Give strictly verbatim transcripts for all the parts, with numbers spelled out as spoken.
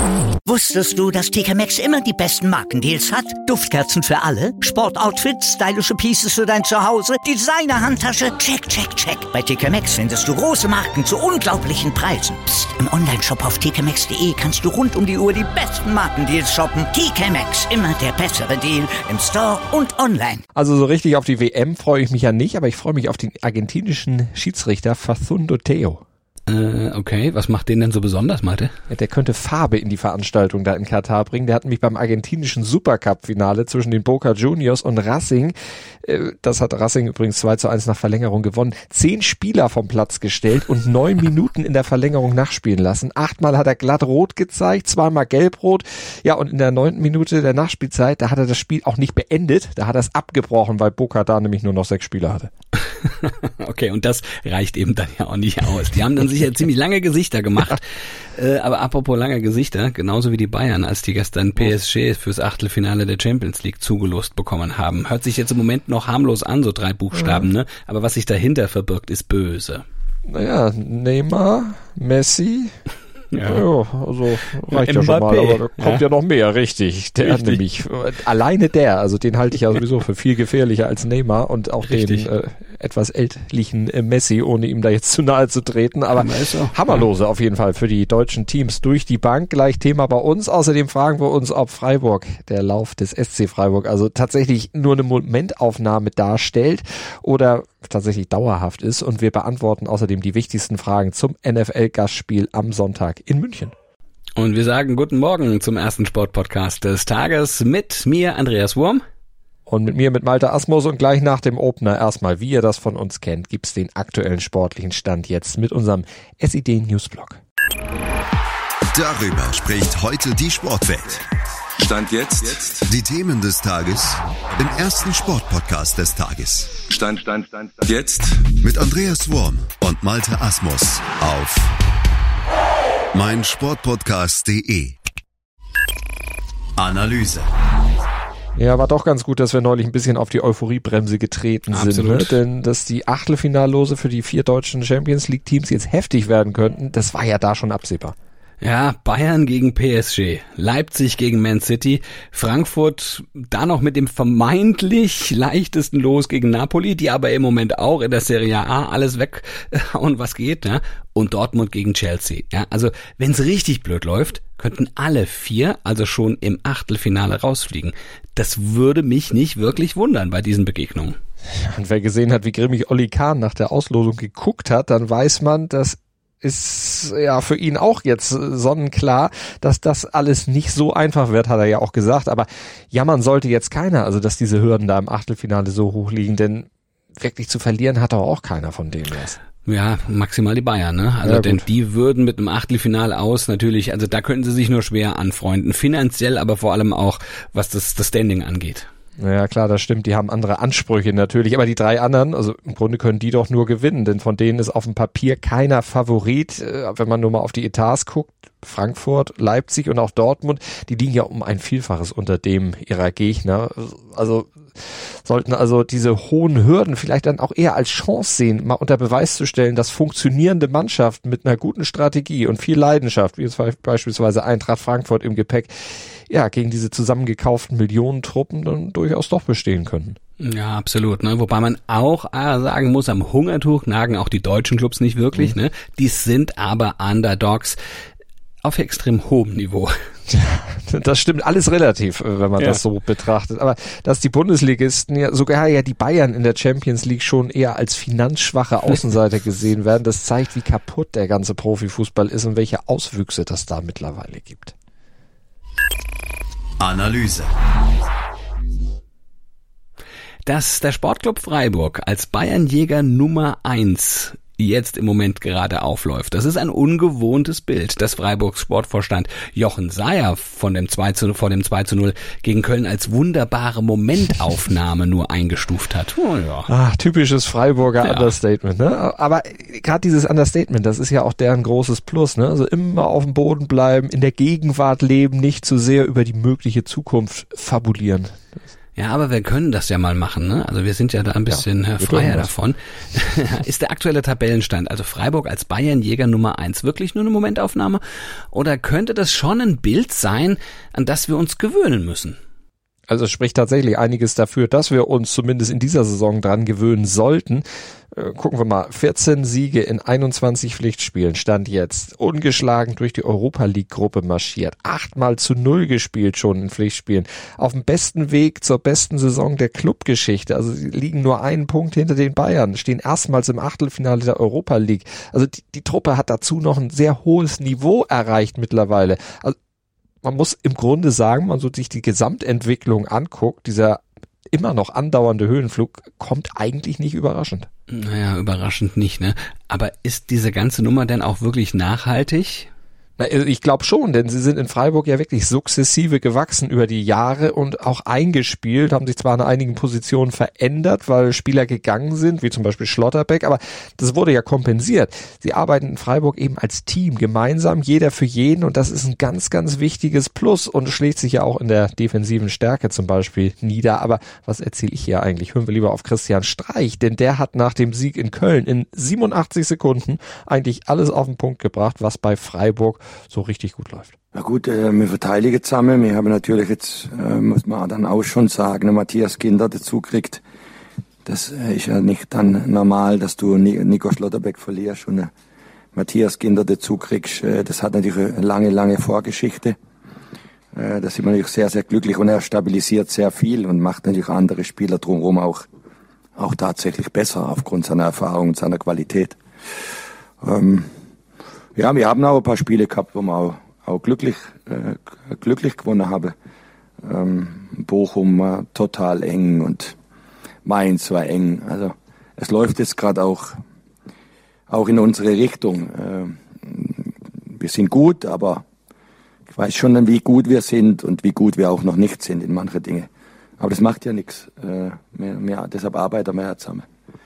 Wusstest du, dass T K Maxx immer die besten Markendeals hat? Duftkerzen für alle, Sportoutfits, stylische Pieces für dein Zuhause, Designer-Handtasche, check, check, check. Bei T K Maxx findest du große Marken zu unglaublichen Preisen. Psst. Im Onlineshop auf t k maxx punkt d e kannst du rund um die Uhr die besten Markendeals shoppen. T K Maxx, immer der bessere Deal im Store und online. Also so richtig auf die W M freue ich mich ja nicht, aber ich freue mich auf den argentinischen Schiedsrichter Facundo Teo. Äh, okay, was macht den denn so besonders, Malte? Ja, der könnte Farbe in die Veranstaltung da in Katar bringen. Der hat nämlich beim argentinischen Supercup-Finale zwischen den Boca Juniors und Racing, äh, das hat Racing übrigens zwei zu eins nach Verlängerung gewonnen, zehn Spieler vom Platz gestellt und neun Minuten in der Verlängerung nachspielen lassen. Achtmal hat er glatt rot gezeigt, zweimal gelb-rot. Ja, und in der neunten Minute der Nachspielzeit, da hat er das Spiel auch nicht beendet, da hat er es abgebrochen, weil Boca da nämlich nur noch sechs Spieler hatte. Okay, und das reicht eben dann ja auch nicht aus. Die haben dann sicher ziemlich lange Gesichter gemacht. Äh, aber apropos lange Gesichter, genauso wie die Bayern, als die gestern P S G fürs Achtelfinale der Champions League zugelost bekommen haben. Hört sich jetzt im Moment noch harmlos an, so drei Buchstaben, ne? Aber was sich dahinter verbirgt, ist böse. Naja, Neymar, Messi... Ja, ja, also reicht Mbappé. Ja schon mal, aber da kommt ja, ja noch mehr, richtig. Der richtig. nämlich, alleine der, also den halte ich ja sowieso für viel gefährlicher als Neymar und auch richtig. den äh, etwas ältlichen äh, Messi, ohne ihm da jetzt zu nahe zu treten, aber hammerlose auf jeden Fall für die deutschen Teams durch die Bank. Gleich Thema bei uns. Außerdem fragen wir uns, ob Freiburg, der Lauf des S C Freiburg, also tatsächlich nur eine Momentaufnahme darstellt oder tatsächlich dauerhaft ist, und wir beantworten außerdem die wichtigsten Fragen zum N F L-Gastspiel am Sonntag in München. Und wir sagen guten Morgen zum ersten Sportpodcast des Tages mit mir, Andreas Wurm. Und mit mir, mit Malte Asmus, und gleich nach dem Opener erstmal, wie ihr das von uns kennt, gibt's den aktuellen sportlichen Stand jetzt mit unserem S I D-Newsblog. Darüber spricht heute die Sportwelt. Stand jetzt. jetzt. Die Themen des Tages im ersten Sportpodcast des Tages. Stand, Stand, Stand, Stand. Jetzt. Mit Andreas Wurm und Malte Asmus auf meinsportpodcast punkt de. Analyse. Ja, war doch ganz gut, dass wir neulich ein bisschen auf die Euphoriebremse getreten Absolut. sind. Ne? Denn dass die Achtelfinallose für die vier deutschen Champions League Teams jetzt heftig werden könnten, das war ja da schon absehbar. Ja, Bayern gegen P S G, Leipzig gegen Man City, Frankfurt da noch mit dem vermeintlich leichtesten Los gegen Napoli, die aber im Moment auch in der Serie A alles weghauen, was geht, ja, und Dortmund gegen Chelsea. Ja, also wenn es richtig blöd läuft, könnten alle vier also schon im Achtelfinale rausfliegen. Das würde mich nicht wirklich wundern bei diesen Begegnungen. Und wer gesehen hat, wie grimmig Olli Kahn nach der Auslosung geguckt hat, dann weiß man, dass ist ja für ihn auch jetzt sonnenklar, dass das alles nicht so einfach wird, hat er ja auch gesagt. Aber jammern sollte jetzt keiner, also dass diese Hürden da im Achtelfinale so hoch liegen, denn wirklich zu verlieren hat aber auch keiner von denen was. Ja, maximal die Bayern, ne? Also, ja, denn die würden mit einem Achtelfinale aus natürlich, also da könnten sie sich nur schwer anfreunden, finanziell, aber vor allem auch, was das, das Standing angeht. Ja klar, das stimmt, die haben andere Ansprüche natürlich, aber die drei anderen, also im Grunde können die doch nur gewinnen, denn von denen ist auf dem Papier keiner Favorit, wenn man nur mal auf die Etats guckt. Frankfurt, Leipzig und auch Dortmund, die liegen ja um ein Vielfaches unter dem ihrer Gegner, also sollten also diese hohen Hürden vielleicht dann auch eher als Chance sehen, mal unter Beweis zu stellen, dass funktionierende Mannschaften mit einer guten Strategie und viel Leidenschaft, wie jetzt beispielsweise Eintracht Frankfurt im Gepäck, ja, gegen diese zusammengekauften Millionentruppen dann durchaus doch bestehen könnten. Ja, absolut, ne? Wobei man auch äh, sagen muss, am Hungertuch nagen auch die deutschen Clubs nicht wirklich, mhm. ne? Die sind aber Underdogs auf extrem hohem Niveau. Das stimmt alles relativ, wenn man ja. das so betrachtet. Aber dass die Bundesligisten, ja sogar ja die Bayern in der Champions League schon eher als finanzschwache Außenseiter gesehen werden, das zeigt, wie kaputt der ganze Profifußball ist und welche Auswüchse das da mittlerweile gibt. Analyse. Dass der Sportclub Freiburg als Bayernjäger Nummer eins jetzt im Moment gerade aufläuft. Das ist ein ungewohntes Bild, das Freiburgs Sportvorstand Jochen Seyer von dem zwei zu, vor dem zwei zu null gegen Köln als wunderbare Momentaufnahme nur eingestuft hat. Oh, ja. Ach, typisches Freiburger ja. Understatement, ne? Aber gerade dieses Understatement, das ist ja auch deren großes Plus, ne? Also immer auf dem Boden bleiben, in der Gegenwart leben, nicht zu sehr über die mögliche Zukunft fabulieren. Ja, aber wir können das ja mal machen, ne? Also wir sind ja da ein bisschen ja, freier davon. Ist der aktuelle Tabellenstand, also Freiburg als Bayernjäger Nummer eins, wirklich nur eine Momentaufnahme? Oder könnte das schon ein Bild sein, an das wir uns gewöhnen müssen? Also es spricht tatsächlich einiges dafür, dass wir uns zumindest in dieser Saison dran gewöhnen sollten. Äh, gucken wir mal, vierzehn Siege in einundzwanzig Pflichtspielen, Stand jetzt. Ungeschlagen durch die Europa-League-Gruppe marschiert. Achtmal zu null gespielt schon in Pflichtspielen. Auf dem besten Weg zur besten Saison der Clubgeschichte. Also sie liegen nur einen Punkt hinter den Bayern, stehen erstmals im Achtelfinale der Europa-League. Also die, die Truppe hat dazu noch ein sehr hohes Niveau erreicht mittlerweile. Also man muss im Grunde sagen, man so sich die Gesamtentwicklung anguckt, dieser immer noch andauernde Höhenflug kommt eigentlich nicht überraschend. Naja, überraschend nicht, ne? Aber ist diese ganze Nummer denn auch wirklich nachhaltig? Na, ich glaube schon, denn sie sind in Freiburg ja wirklich sukzessive gewachsen über die Jahre und auch eingespielt, haben sich zwar an einigen Positionen verändert, weil Spieler gegangen sind, wie zum Beispiel Schlotterbeck, aber das wurde ja kompensiert. Sie arbeiten in Freiburg eben als Team, gemeinsam, jeder für jeden und das ist ein ganz, ganz wichtiges Plus und schlägt sich ja auch in der defensiven Stärke zum Beispiel nieder. Aber was erzähle ich hier eigentlich? Hören wir lieber auf Christian Streich, denn der hat nach dem Sieg in Köln in siebenundachtzig Sekunden eigentlich alles auf den Punkt gebracht, was bei Freiburg so richtig gut läuft. Ja gut, äh, wir verteidigen zusammen. Wir haben natürlich jetzt, äh, muss man dann auch schon sagen, Matthias Ginter dazu kriegt. Das äh, ist ja nicht dann normal, dass du Nico Schlotterbeck verlierst und äh, Matthias Ginter dazu kriegst. Äh, das hat natürlich eine lange, lange Vorgeschichte. Äh, da sind wir natürlich sehr, sehr glücklich und er stabilisiert sehr viel und macht natürlich andere Spieler drumherum auch, auch tatsächlich besser aufgrund seiner Erfahrung und seiner Qualität. Ähm, Ja, wir haben auch ein paar Spiele gehabt, wo wir auch, auch glücklich, äh, glücklich gewonnen haben. Ähm, Bochum war total eng und Mainz war eng. Also es läuft jetzt gerade auch, auch in unsere Richtung. Äh, wir sind gut, aber ich weiß schon, wie gut wir sind und wie gut wir auch noch nicht sind in manche Dinge. Aber das macht ja nichts. Äh, wir, wir, deshalb arbeiten wir ja zusammen.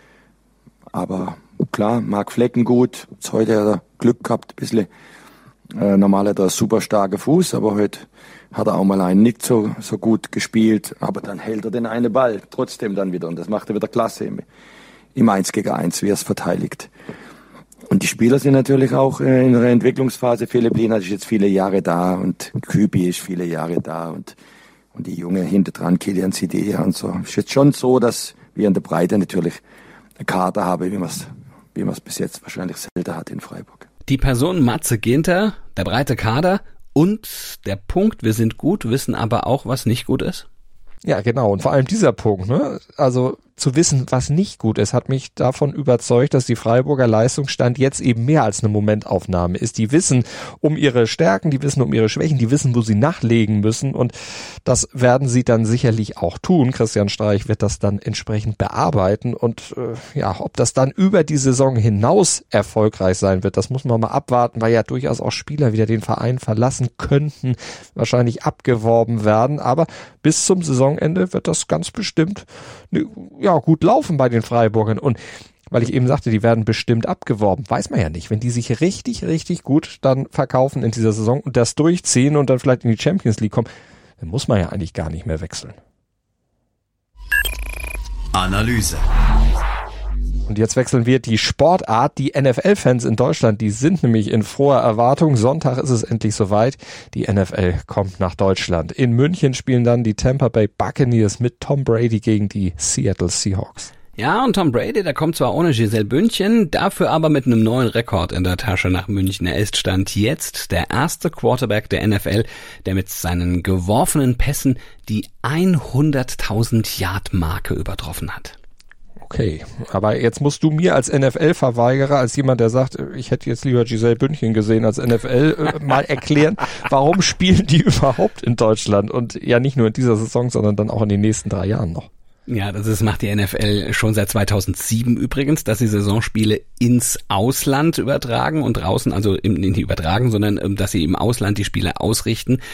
Aber klar, Marc Flecken gut. Jetzt heute hat er Glück gehabt, ein bisschen. Äh, normal hat er einen super starken Fuß, aber heute hat er auch mal einen nicht so, so gut gespielt. Aber dann hält er den einen Ball trotzdem dann wieder. Und das macht er wieder klasse im, im eins gegen eins, wie er es verteidigt. Und die Spieler sind natürlich auch äh, in der Entwicklungsphase. Philipp Lienhardt ist jetzt viele Jahre da und Kübi ist viele Jahre da. Und, und die Junge hinter dran, Kilian Sidea und so. Ist jetzt schon so, dass wir in der Breite natürlich eine Karte haben, wie man es wie man es bis jetzt wahrscheinlich selten hat in Freiburg. Die Person Matze Ginter, der breite Kader und der Punkt, wir sind gut, wissen aber auch, was nicht gut ist? Ja, genau. Und vor allem dieser Punkt, ne? Also zu wissen, was nicht gut ist, hat mich davon überzeugt, dass die Freiburger Leistungsstand jetzt eben mehr als eine Momentaufnahme ist. Die wissen um ihre Stärken, die wissen um ihre Schwächen, die wissen, wo sie nachlegen müssen und das werden sie dann sicherlich auch tun. Christian Streich wird das dann entsprechend bearbeiten und äh, ja, ob das dann über die Saison hinaus erfolgreich sein wird, das muss man mal abwarten, weil ja durchaus auch Spieler wieder den Verein verlassen könnten, wahrscheinlich abgeworben werden, aber bis zum Saisonende wird das ganz bestimmt ne, ja, gut laufen bei den Freiburgern und weil ich eben sagte, die werden bestimmt abgeworben, weiß man ja nicht. Wenn die sich richtig, richtig gut dann verkaufen in dieser Saison und das durchziehen und dann vielleicht in die Champions League kommen, dann muss man ja eigentlich gar nicht mehr wechseln. Analyse. Und jetzt wechseln wir die Sportart. Die N F L-Fans in Deutschland, die sind nämlich in froher Erwartung. Sonntag ist es endlich soweit. Die N F L kommt nach Deutschland. In München spielen dann die Tampa Bay Buccaneers mit Tom Brady gegen die Seattle Seahawks. Ja, und Tom Brady, der kommt zwar ohne Gisele Bündchen, dafür aber mit einem neuen Rekord in der Tasche nach München. Er ist Stand jetzt der erste Quarterback der N F L, der mit seinen geworfenen Pässen die hunderttausend Yard Marke übertroffen hat. Okay, aber jetzt musst du mir als N F L-Verweigerer, als jemand, der sagt, ich hätte jetzt lieber Gisele Bündchen gesehen als N F L, äh, mal erklären, warum spielen die überhaupt in Deutschland und ja nicht nur in dieser Saison, sondern dann auch in den nächsten drei Jahren noch. Ja, das ist, macht die N F L schon seit zweitausendsieben übrigens, dass sie Saisonspiele ins Ausland übertragen und draußen, also im, nicht übertragen, sondern dass sie im Ausland die Spiele ausrichten.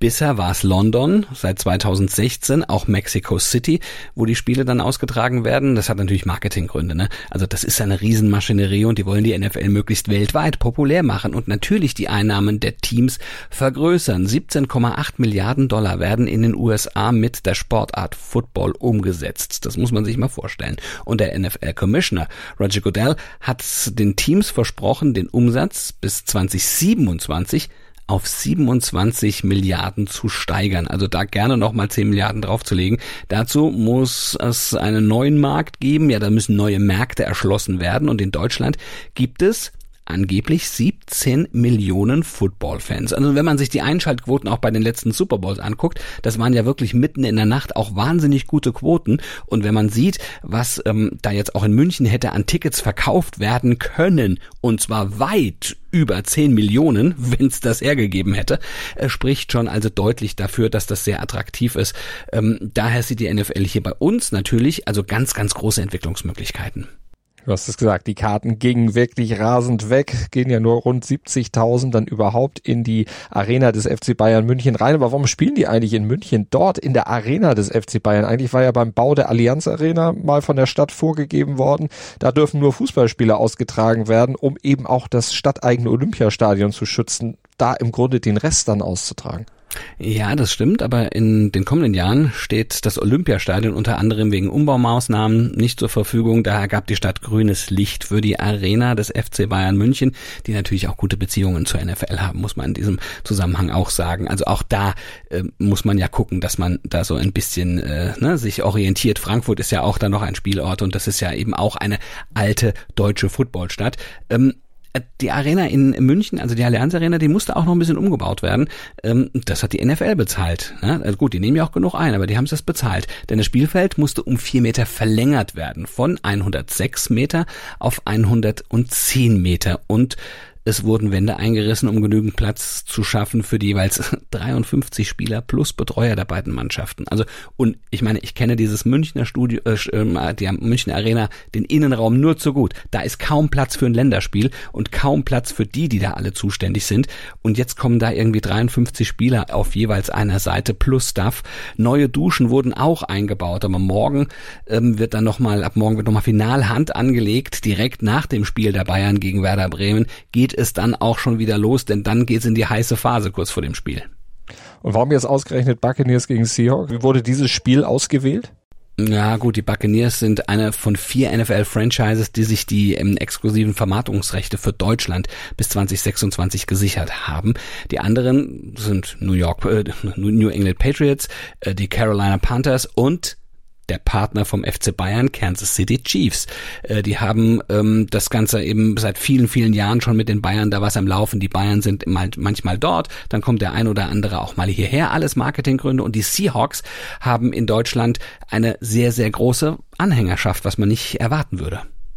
Bisher war es London, seit zweitausendsechzehn auch Mexico City, wo die Spiele dann ausgetragen werden. Das hat natürlich Marketinggründe, ne? Also das ist eine Riesenmaschinerie und die wollen die N F L möglichst weltweit populär machen und natürlich die Einnahmen der Teams vergrößern. siebzehn Komma acht Milliarden Dollar werden in den U S A mit der Sportart Football umgesetzt. Das muss man sich mal vorstellen. Und der N F L-Commissioner Roger Goodell hat den Teams versprochen, den Umsatz bis zwanzig siebenundzwanzig auf siebenundzwanzig Milliarden zu steigern. Also da gerne nochmal zehn Milliarden draufzulegen. Dazu muss es einen neuen Markt geben. Ja, da müssen neue Märkte erschlossen werden. Und in Deutschland gibt es angeblich siebzehn Millionen Football-Fans. Also wenn man sich die Einschaltquoten auch bei den letzten Super Bowls anguckt, das waren ja wirklich mitten in der Nacht auch wahnsinnig gute Quoten. Und wenn man sieht, was ähm, da jetzt auch in München hätte an Tickets verkauft werden können, und zwar weit über zehn Millionen, wenn es das hergegeben hätte, äh, spricht schon also deutlich dafür, dass das sehr attraktiv ist. Ähm, daher sieht die N F L hier bei uns natürlich also ganz, ganz große Entwicklungsmöglichkeiten. Du hast es gesagt, die Karten gingen wirklich rasend weg, gehen ja nur rund siebzigtausend dann überhaupt in die Arena des F C Bayern München rein. Aber warum spielen die eigentlich in München? Dort in der Arena des F C Bayern. Eigentlich war ja beim Bau der Allianz Arena mal von der Stadt vorgegeben worden, da dürfen nur Fußballspiele ausgetragen werden, um eben auch das stadteigene Olympiastadion zu schützen, da im Grunde den Rest dann auszutragen. Ja, das stimmt, aber in den kommenden Jahren steht das Olympiastadion unter anderem wegen Umbaumaßnahmen nicht zur Verfügung. Daher gab die Stadt grünes Licht für die Arena des F C Bayern München, die natürlich auch gute Beziehungen zur N F L haben, muss man in diesem Zusammenhang auch sagen. Also auch da äh, muss man ja gucken, dass man da so ein bisschen äh, ne, sich orientiert. Frankfurt ist ja auch da noch ein Spielort und das ist ja eben auch eine alte deutsche Footballstadt. Ähm, Die Arena in München, also die Allianz Arena, die musste auch noch ein bisschen umgebaut werden. Das hat die N F L bezahlt. Also gut, die nehmen ja auch genug ein, aber die haben es das bezahlt. Denn das Spielfeld musste um vier Meter verlängert werden. Von hundertsechs Meter auf hundertzehn Meter. Und es wurden Wände eingerissen, um genügend Platz zu schaffen für die jeweils dreiundfünfzig Spieler plus Betreuer der beiden Mannschaften. Also, und ich meine, ich kenne dieses Münchner Studio, äh, die Münchner Arena, den Innenraum nur zu gut. Da ist kaum Platz für ein Länderspiel und kaum Platz für die, die da alle zuständig sind. Und jetzt kommen da irgendwie dreiundfünfzig Spieler auf jeweils einer Seite plus Staff. Neue Duschen wurden auch eingebaut, aber morgen ähm, wird dann nochmal, ab morgen wird nochmal final Hand angelegt, direkt nach dem Spiel der Bayern gegen Werder Bremen geht es dann auch schon wieder los, denn dann geht's in die heiße Phase kurz vor dem Spiel. Und warum jetzt ausgerechnet Buccaneers gegen Seahawks? Wie wurde dieses Spiel ausgewählt? Ja gut, die Buccaneers sind eine von vier N F L-Franchises, die sich die ähm, exklusiven Vermarktungsrechte für Deutschland bis zwanzig sechsundzwanzig gesichert haben. Die anderen sind New York, äh, New England Patriots, äh, die Carolina Panthers und der Partner vom F C Bayern, Kansas City Chiefs. Äh, die haben ähm, das Ganze eben seit vielen, vielen Jahren schon mit den Bayern da was am Laufen. Die Bayern sind mal, manchmal dort, dann kommt der ein oder andere auch mal hierher. Alles Marketinggründe. Und die Seahawks haben in Deutschland eine sehr, sehr große Anhängerschaft, was man nicht erwarten würde.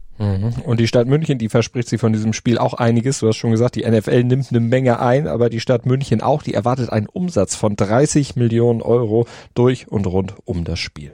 Und die Stadt München, die verspricht sich von diesem Spiel auch einiges. Du hast schon gesagt, die N F L nimmt eine Menge ein, aber die Stadt München auch. Die erwartet einen Umsatz von dreißig Millionen Euro durch und rund um das Spiel.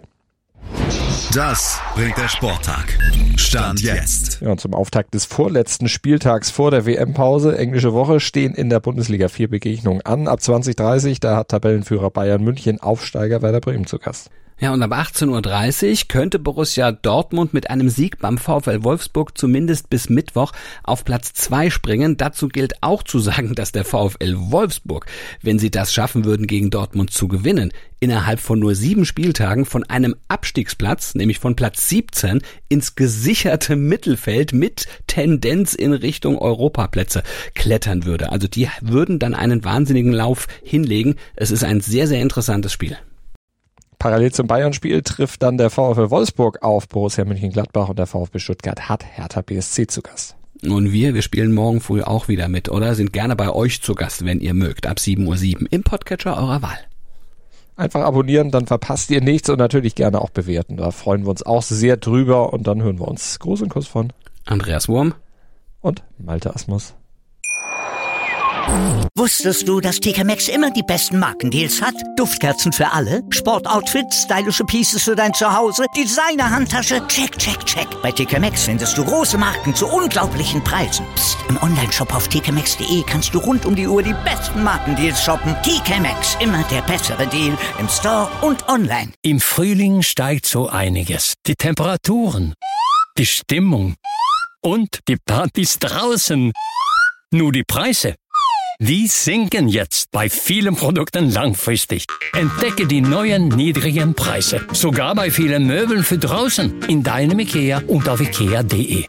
Das bringt der Sporttag. Stand jetzt. Ja, und zum Auftakt des vorletzten Spieltags vor der W M-Pause, englische Woche, stehen in der Bundesliga vier Begegnungen an. Ab zwanzig dreißig, da hat Tabellenführer Bayern München Aufsteiger Werder Bremen zu Gast. Ja, und ab achtzehn Uhr dreißig könnte Borussia Dortmund mit einem Sieg beim VfL Wolfsburg zumindest bis Mittwoch auf Platz zwei springen. Dazu gilt auch zu sagen, dass der VfL Wolfsburg, wenn sie das schaffen würden, gegen Dortmund zu gewinnen, innerhalb von nur sieben Spieltagen von einem Abstiegsplatz, nämlich von Platz siebzehn, ins gesicherte Mittelfeld mit Tendenz in Richtung Europaplätze klettern würde. Also die würden dann einen wahnsinnigen Lauf hinlegen. Es ist ein sehr, sehr interessantes Spiel. Parallel zum Bayern-Spiel trifft dann der VfL Wolfsburg auf Borussia Mönchengladbach und der VfB Stuttgart hat Hertha B S C zu Gast. Und wir, wir spielen morgen früh auch wieder mit, oder? Sind gerne bei euch zu Gast, wenn ihr mögt, ab sieben Uhr sieben im Podcatcher eurer Wahl. Einfach abonnieren, dann verpasst ihr nichts und natürlich gerne auch bewerten. Da freuen wir uns auch sehr drüber und dann hören wir uns. Gruß und Kuss von Andreas Wurm und Malte Asmus. Wusstest du, dass T K Maxx immer die besten Markendeals hat? Duftkerzen für alle, Sportoutfits, stylische Pieces für dein Zuhause, Designer-Handtasche, check, check, check. Bei T K Maxx findest du große Marken zu unglaublichen Preisen. Psst. Im Onlineshop auf t k maxx punkt d e kannst du rund um die Uhr die besten Markendeals shoppen. T K Maxx, immer der bessere Deal im Store und online. Im Frühling steigt so einiges. Die Temperaturen, die Stimmung und die Partys draußen. Nur die Preise, die sinken jetzt bei vielen Produkten langfristig. Entdecke die neuen niedrigen Preise. Sogar bei vielen Möbeln für draußen. In deinem IKEA und auf ikea punkt de.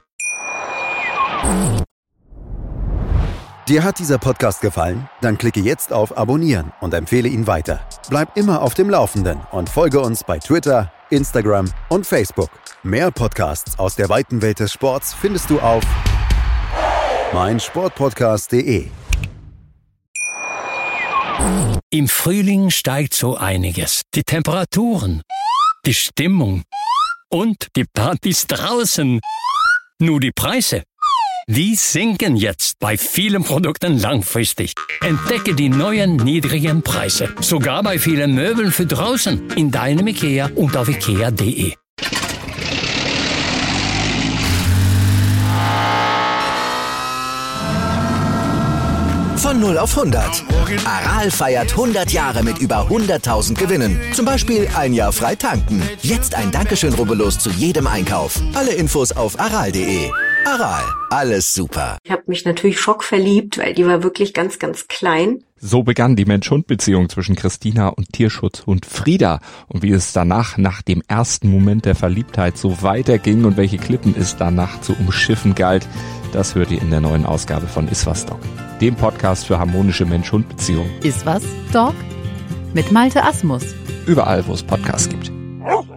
Dir hat dieser Podcast gefallen? Dann klicke jetzt auf Abonnieren und empfehle ihn weiter. Bleib immer auf dem Laufenden und folge uns bei Twitter, Instagram und Facebook. Mehr Podcasts aus der weiten Welt des Sports findest du auf mein Sportpodcast punkt de. Im Frühling steigt so einiges. Die Temperaturen, die Stimmung und die Partys draußen. Nur die Preise, die sinken jetzt bei vielen Produkten langfristig. Entdecke die neuen niedrigen Preise. Sogar bei vielen Möbeln für draußen. In deinem IKEA und auf ikea punkt de. Von null auf hundert. Aral feiert hundert Jahre mit über hunderttausend Gewinnen. Zum Beispiel ein Jahr frei tanken. Jetzt ein Dankeschön, rubbellos zu jedem Einkauf. Alle Infos auf aral punkt de. Aral, alles super. Ich habe mich natürlich schockverliebt, weil die war wirklich ganz, ganz klein. So begann die Mensch-Hund-Beziehung zwischen Christina und Tierschutzhund Frieda. Und wie es danach, nach dem ersten Moment der Verliebtheit, so weiterging und welche Klippen es danach zu umschiffen galt, das hört ihr in der neuen Ausgabe von Iswas Dog, dem Podcast für harmonische Mensch-Hund-Beziehungen. Iswas Dog mit Malte Asmus. Überall, wo es Podcasts gibt.